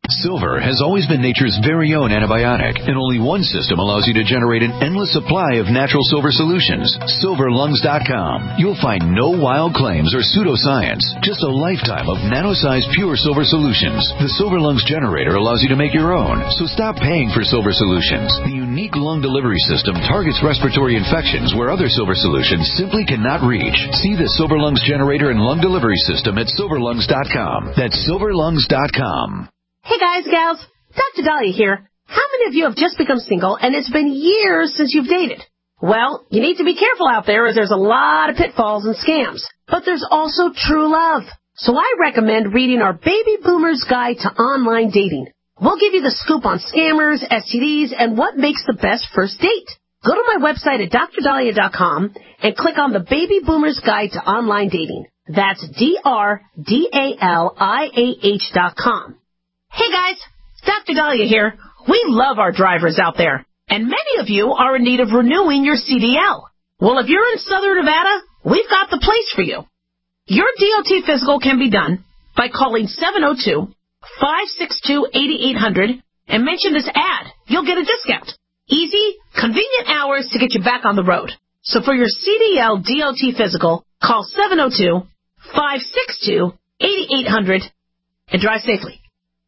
S: Silver has always been nature's very own antibiotic, and only one system allows you to generate an endless supply of natural silver solutions. silver lungs dot com. You'll find no wild claims or pseudoscience, just a lifetime of nano-sized pure silver solutions. The Silver Lungs generator allows you to make your own, so stop paying for silver solutions. The unique lung delivery system targets respiratory infections where other silver solutions simply cannot reach. See the Silver Lungs generator and lung delivery system at silver lungs dot com. That's silver lungs dot com.
B: Hey guys, gals, Doctor Dahlia here. How many of you have just become single and it's been years since you've dated? Well, you need to be careful out there as there's a lot of pitfalls and scams. But there's also true love. So I recommend reading our Baby Boomer's Guide to Online Dating. We'll give you the scoop on scammers, S T Ds, and what makes the best first date. Go to my website at dr dahlia dot com and click on the Baby Boomer's Guide to Online Dating. That's D R D A L I A H dot com. Hey guys, Doctor Dahlia here. We love our drivers out there, and many of you are in need of renewing your C D L. Well, if you're in Southern Nevada, we've got the place for you. Your D O T physical can be done by calling seven oh two, five six two, eight eight hundred and mention this ad. You'll get a discount. Easy, convenient hours to get you back on the road. So for your C D L D O T physical, call seven oh two, five six two, eight eight hundred and drive safely.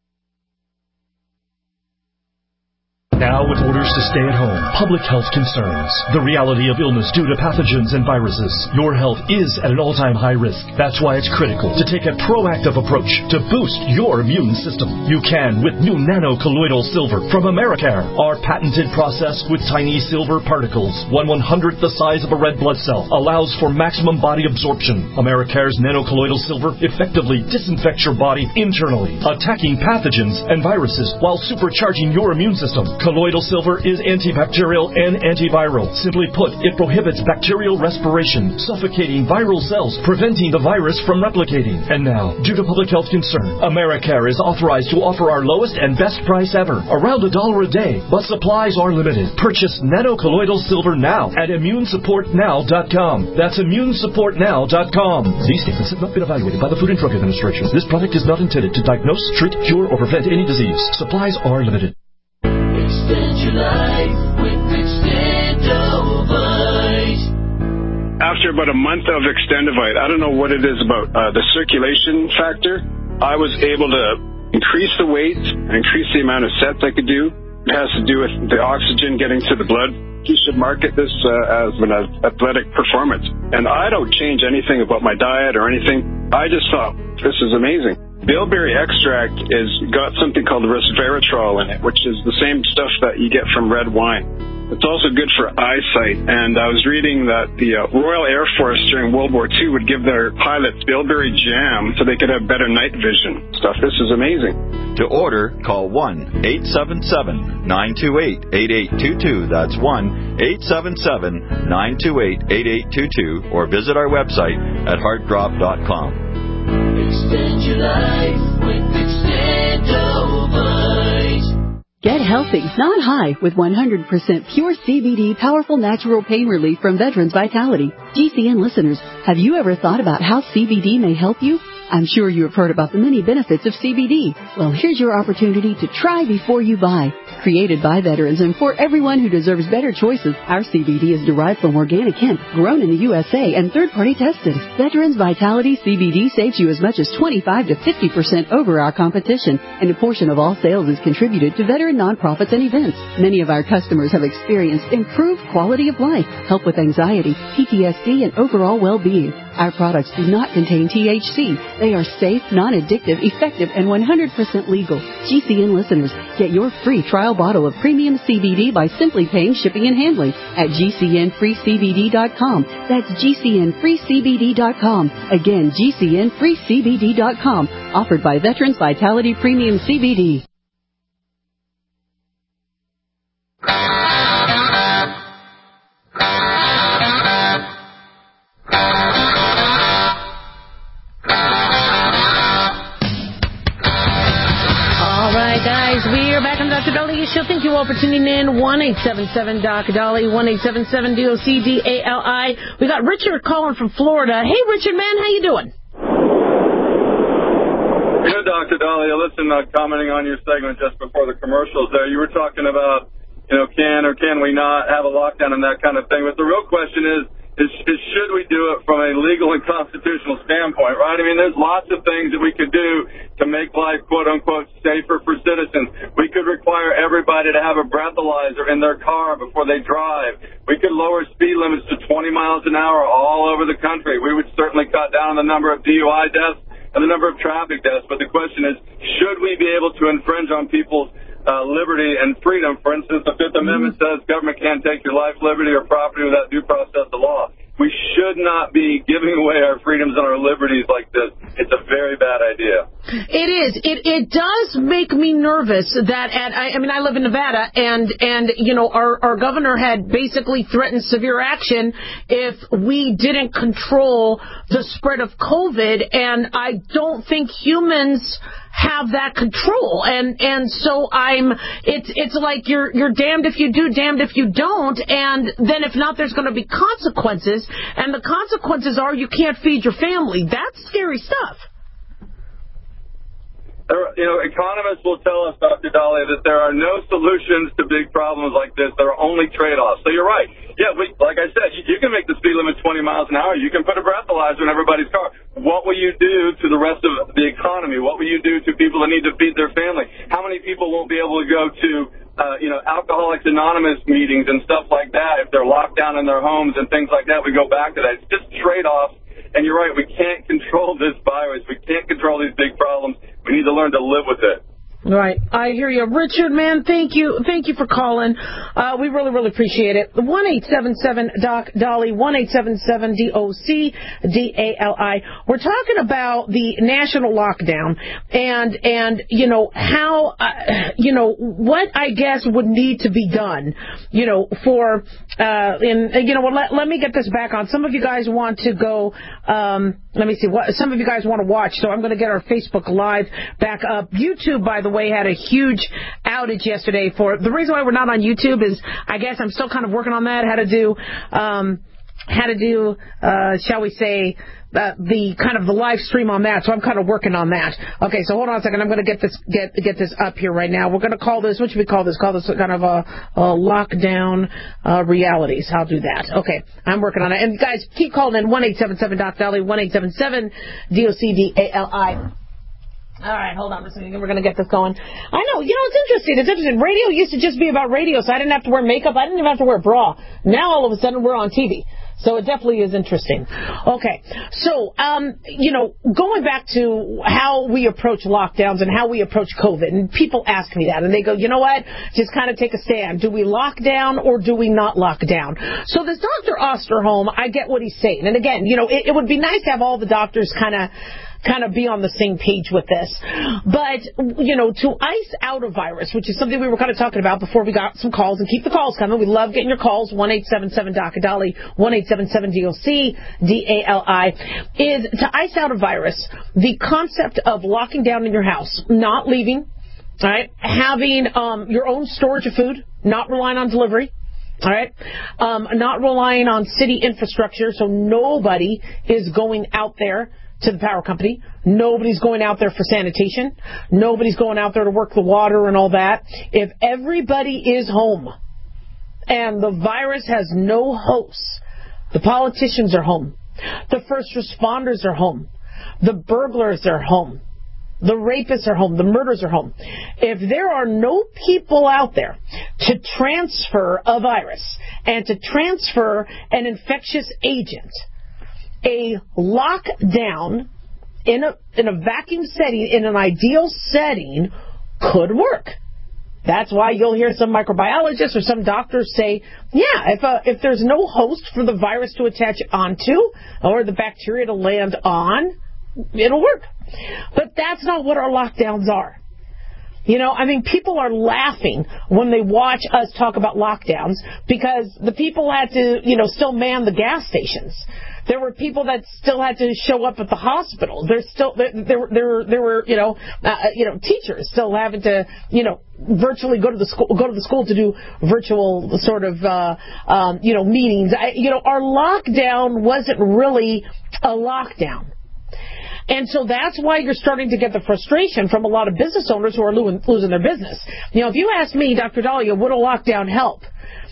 T: Now with orders to stay at home, public health concerns, the reality of illness due to pathogens and viruses, your health is at an all-time high risk. That's why it's critical to take a proactive approach to boost your immune system. You can with new nano-colloidal silver from Americare. Our patented process with tiny silver particles, one one-hundredth the size of a red blood cell, allows for maximum body absorption. Americare's nano-colloidal silver effectively disinfects your body internally, attacking pathogens and viruses while supercharging your immune system. Colloidal silver is antibacterial and antiviral. Simply put, it prohibits bacterial respiration, suffocating viral cells, preventing the virus from replicating. And now, due to public health concern, Americare is authorized to offer our lowest and best price ever, around a dollar a day, but supplies are limited. Purchase nano-colloidal silver now at immune support now dot com. That's immune support now dot com. These statements have not been evaluated by the Food and Drug Administration. This product is not intended to diagnose, treat, cure, or prevent any disease. Supplies are limited.
P: Extend your life with Extendovite.
U: After about a month of Extendovite, I don't know what it is about uh, the circulation factor. I was able to increase the weight and increase the amount of sets I could do. It has to do with the oxygen getting to the blood. You should market this uh, as an athletic performance. And I don't change anything about my diet or anything. I just thought, this is amazing. Bilberry extract is got something called resveratrol in it, which is the same stuff that you get from red wine. It's also good for eyesight, and I was reading that the uh, Royal Air Force during World War Two would give their pilots Bilberry jam so they could have better night vision stuff. This is amazing.
V: To order, call one eight seven seven, nine two eight, eight eight two two. That's one eight seven seven, nine two eight, eight eight two two, or visit our website at heart drop dot com.
P: Extend your life with Extendovite.
W: Get healthy, not high, with one hundred percent pure C B D powerful natural pain relief from Veterans Vitality. G C N listeners, have you ever thought about how C B D may help you? I'm sure you have heard about the many benefits of C B D. Well, here's your opportunity to try before you buy. Created by veterans and for everyone who deserves better choices, our C B D is derived from organic hemp, grown in the U S A, and third-party tested. Veterans Vitality C B D saves you as much as twenty-five to fifty percent over our competition, and a portion of all sales is contributed to veteran nonprofits and events. Many of our customers have experienced improved quality of life, help with anxiety, P T S D, and overall well-being. Our products do not contain T H C. They are safe, non-addictive, effective, and one hundred percent legal. G C N listeners, get your free trial bottle of premium C B D by simply paying shipping and handling at G C N free C B D dot com. That's G C N free C B D dot com. Again, G C N free C B D dot com. Offered by Veterans Vitality Premium C B D.
B: Doctor Dolly Show. Thank you all for tuning in. one eight seven seven Doc Dolly, one eight seven seven D O C D A L I. We got Richard calling from Florida. Hey, Richard, man, how you doing?
C: Yeah, Doctor Dahlia, listen, uh, commenting on your segment just before the commercials there, you were talking about, you know, can or can we not have a lockdown and that kind of thing. But the real question is, is, is should we do it from a legal and constitutional standpoint, right? I mean, there's lots of things that we could do to make life, quote-unquote, safer for citizens. We could require everybody to have a breathalyzer in their car before they drive. We could lower speed limits to twenty miles an hour all over the country. We would certainly cut down on the number of D U I deaths and the number of traffic deaths. But the question is, should we be able to infringe on people's uh, liberty and freedom? For instance, the Fifth Amendment says government can't take your life, liberty, or property without due process of law. We should not be giving away our freedoms and our liberties like this. It's a very bad idea.
B: It is. It it does make me nervous that at I, I mean I live in Nevada and and you know our our governor had basically threatened severe action if we didn't control the spread of COVID, and I don't think humans have that control, and and so I'm it's it's like you're you're damned if you do, damned if you don't, and then if not, there's going to be consequences, and the consequences are you can't feed your family. That's scary stuff.
C: There, you know, economists will tell us, Doctor Dahlia, that there are no solutions to big problems like this. There are only trade-offs. So you're right. Yeah, we, like I said, you, you can make the speed limit twenty miles an hour. You can put a breathalyzer in everybody's car. What will you do to the rest of the economy? What will you do to people that need to feed their family? How many people won't be able to go to, uh, you know, Alcoholics Anonymous meetings and stuff like that if they're locked down in their homes and things like that? We go back to that. It's just trade-offs. And you're right, we can't control this virus. We can't control these big problems. We need to learn to live with it.
B: Right. I hear you. Richard, man, thank you. Thank you for calling. Uh, we really, really appreciate it. one eight seven seven D O C D A L I, one eight seven seven D O C D A L I. We're talking about the national lockdown and, and you know, how, uh, you know, what I guess would need to be done, you know, for, uh, and, you know, well, let, let me get this back on. Some of you guys want to go, um, let me see, what some of you guys want to watch, so I'm going to get our Facebook Live back up. YouTube, by the way, had a huge outage yesterday. For the reason why we're not on YouTube is, I guess I'm still kind of working on that, how to do, um, how to do, uh, shall we say, uh, the kind of the live stream on that. So I'm kind of working on that. Okay, so hold on a second. I'm going to get this get get this up here right now. We're going to call this, what should we call this? Call this kind of a, a lockdown uh, realities. I'll do that. Okay, I'm working on it. And guys, keep calling in one eight seven seven D O C D A L I, one eight seven seven D O C D A L I. All right, hold on a second. We're going to get this going. I know, you know, it's interesting. It's interesting. Radio used to just be about radio, so I didn't have to wear makeup. I didn't even have to wear a bra. Now, all of a sudden, we're on T V. So it definitely is interesting. Okay, so, um, you know, going back to how we approach lockdowns and how we approach COVID, and people ask me that, and they go, you know what, just kind of take a stand. Do we lock down or do we not lock down? So this Doctor Osterholm, I get what he's saying. And again, you know, it, it would be nice to have all the doctors kind of kind of be on the same page with this. But, you know, to ice out a virus, which is something we were kind of talking about before we got some calls, and keep the calls coming. We love getting your calls, one eight seven seven D O C D A L I, one eight seven seven D O C D A L I, is to ice out a virus, the concept of locking down in your house, not leaving, all right, having um, your own storage of food, not relying on delivery, all right, um, not relying on city infrastructure, so nobody is going out there to the power company. Nobody's going out there for sanitation. Nobody's going out there to work the water and all that. If everybody is home and the virus has no hosts, the politicians are home. The first responders are home. The burglars are home. The rapists are home. The murderers are home. If there are no people out there to transfer a virus and to transfer an infectious agent, a lockdown in a in a vacuum setting, in an ideal setting, could work. That's why you'll hear some microbiologists or some doctors say, yeah, if uh, if there's no host for the virus to attach onto or the bacteria to land on, it'll work. But that's not what our lockdowns are. You know, I mean, people are laughing when they watch us talk about lockdowns because the people had to, you know, still man the gas stations. There were people that still had to show up at the hospital. There's still there there there, there were you know uh, you know teachers still having to you know virtually go to the school go to the school to do virtual sort of uh, um, you know meetings. I, you know, our lockdown wasn't really a lockdown. And so that's why you're starting to get the frustration from a lot of business owners who are losing their business. You know, if you ask me, Doctor Dahlia, would a lockdown help?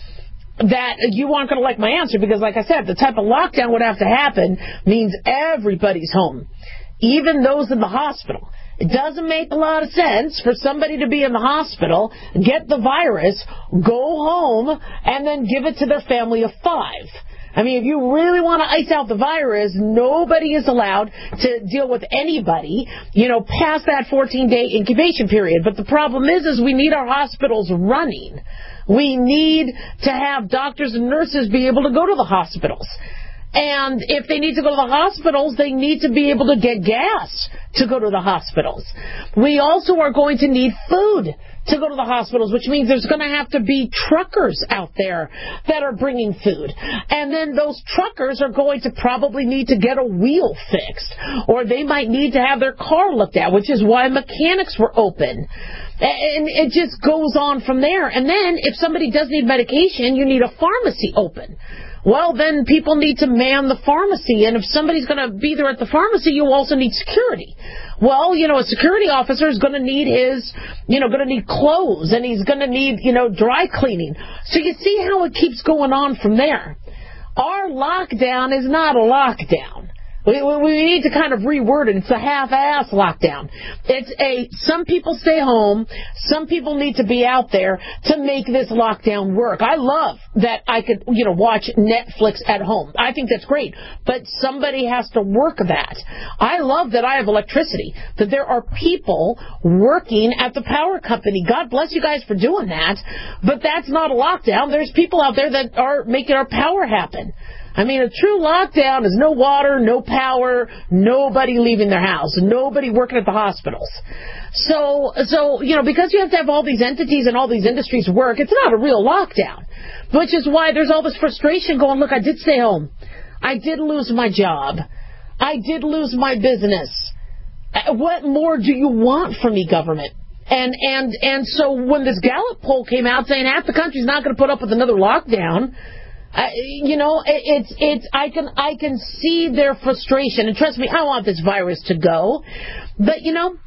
B: That you aren't going to like my answer because, like I said, the type of lockdown would have to happen means everybody's home, even those in the hospital. It doesn't make a lot of sense for somebody to be in the hospital, get the virus, go home, and then give it to their family of five. I mean, if you really want to ice out the virus, nobody is allowed to deal with anybody, you know, past that fourteen-day incubation period. But the problem is, is we need our hospitals running. We need to have doctors and nurses be able to go to the hospitals. And if they need to go to the hospitals, they need to be able to get gas to go to the hospitals. We also are going to need food to go to the hospitals, which means there's going to have to be truckers out there that are bringing food. And then those truckers are going to probably need to get a wheel fixed, or they might need to have their car looked at, which is why mechanics were open. And it just goes on from there. And then if somebody does need medication, you need a pharmacy open. Well, then people need to man the pharmacy, and if somebody's going to be there at the pharmacy, you also need security. Well, you know, a security officer is going to need his, you know, going to need clothes, and he's going to need, you know, dry cleaning. So you see how it keeps going on from there. Our lockdown is not a lockdown. We, we need to kind of reword it. It's a half-ass lockdown. It's a, some people stay home, some people need to be out there to make this lockdown work. I love that I could, you know, watch Netflix at home. I think that's great, but somebody has to work that. I love that I have electricity, that there are people working at the power company. God bless you guys for doing that, but that's not a lockdown. There's people out there that are making our power happen. I mean, a true lockdown is no water, no power, nobody leaving their house, nobody working at the hospitals. So, so you know, because you have to have all these entities and all these industries work, it's not a real lockdown, which is why there's all this frustration going, look, I did stay home. I did lose my job. I did lose my business. What more do you want from me, government? And, and, and so when this Gallup poll came out saying half the country's not going to put up with another lockdown, Uh, you know, it, it's it's. I can I can see their frustration, and trust me, I want this virus to go. But you know,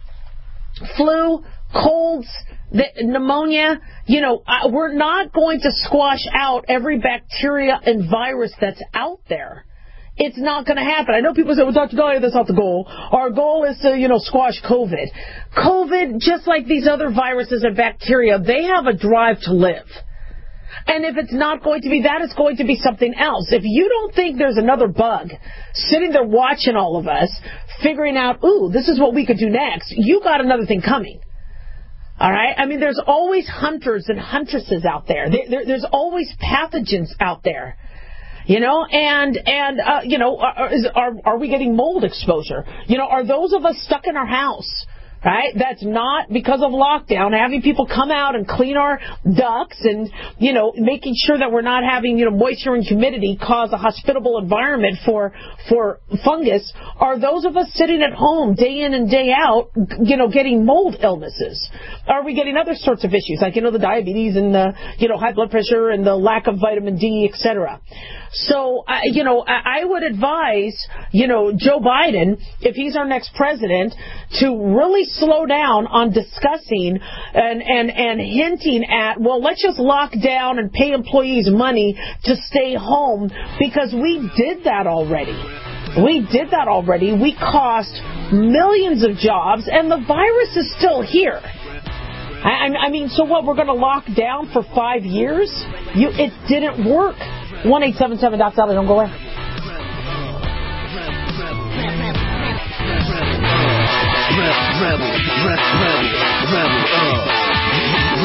B: flu, colds, the, pneumonia. You know, uh, we're not going to squash out every bacteria and virus that's out there. It's not going to happen. I know people say, well, Doctor Dahlia, that's not the goal. Our goal is to, you know, squash COVID. COVID, just like these other viruses and bacteria, they have a drive to live. And if it's not going to be that, it's going to be something else. If you don't think there's another bug sitting there watching all of us, figuring out, ooh, this is what we could do next, you got another thing coming. All right? I mean, there's always hunters and huntresses out there. there, there there's always pathogens out there. You know, and, and uh, you know, are, are, are we getting mold exposure? You know, are those of us stuck in our house? Right? That's not because of lockdown, having people come out and clean our ducts and, you know, making sure that we're not having, you know, moisture and humidity cause a hospitable environment for, for fungus. Are those of us sitting at home day in and day out, you know, getting mold illnesses? Are we getting other sorts of issues like, you know, the diabetes and the, you know, high blood pressure and the lack of vitamin D, et cetera? So, uh, you know, I, I would advise, you know, Joe Biden, if he's our next president, to really slow down on discussing and, and, and hinting at, well, let's just lock down and pay employees money to stay home, because we did that already. We did that already. We cost millions of jobs, and the virus is still here. I, I mean, so what, we're going to lock down for five years? You, it didn't work. one eight seven seven Doc Dahlia, don't go away.
A: Rebel, rebel, rebel, uh.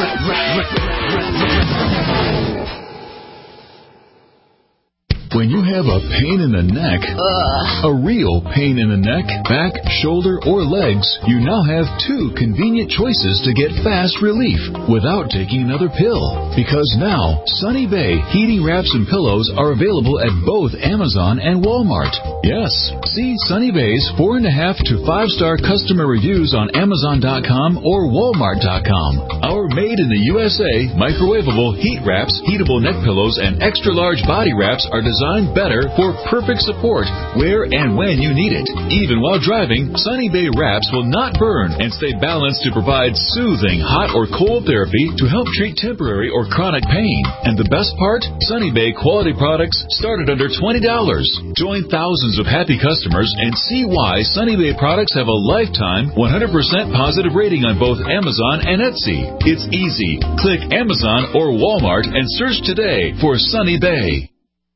L: When you have a pain in the neck, Ugh. a real pain in the neck, back, shoulder, or legs, you now have two convenient choices to get fast relief without taking another pill. Because now, Sunny Bay heating wraps and pillows are available at both Amazon and Walmart. Yes, see Sunny Bay's four and a half to five star customer reviews on Amazon dot com or Walmart dot com. Our made in the U S A microwavable heat wraps, heatable neck pillows, and extra large body wraps are designed designed better for perfect support where and when you need it. Even while driving, Sunny Bay wraps will not burn and stay balanced to provide soothing hot or cold therapy to help treat temporary or chronic pain. And the best part? Sunny Bay quality products start at under twenty dollars. Join thousands of happy customers and see why Sunny Bay products have a lifetime one hundred percent positive rating on both Amazon and Etsy. It's easy. Click Amazon or Walmart and search today for Sunny Bay.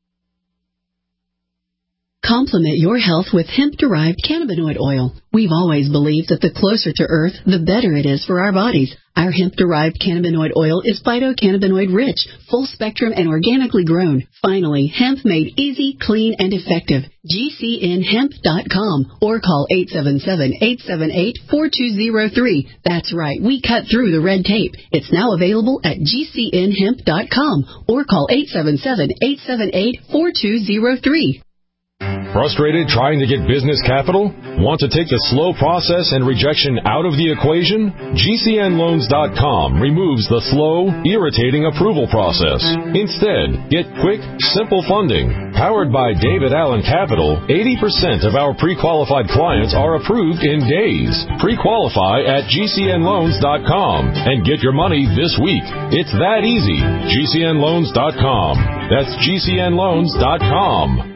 W: Complement your health with hemp-derived cannabinoid oil. We've always believed that the closer to Earth, the better it is for our bodies. Our hemp-derived cannabinoid oil is phytocannabinoid-rich, full-spectrum, and organically grown. Finally, hemp made easy, clean, and effective. G C N hemp dot com or call eight seven seven, eight seven eight, four two zero three. That's right, we cut through the red tape. It's now available at G C N hemp dot com or call eight seven seven, eight seven eight, four two zero three.
D: Frustrated trying to get business capital? Want to take the slow process and rejection out of the equation? G C N loans dot com removes the slow, irritating approval process. Instead, get quick, simple funding. Powered by David Allen Capital, eighty percent of our pre-qualified clients are approved in days. Pre-qualify at G C N loans dot com and get your money this week. It's that easy. G C N loans dot com. That's G C N loans dot com.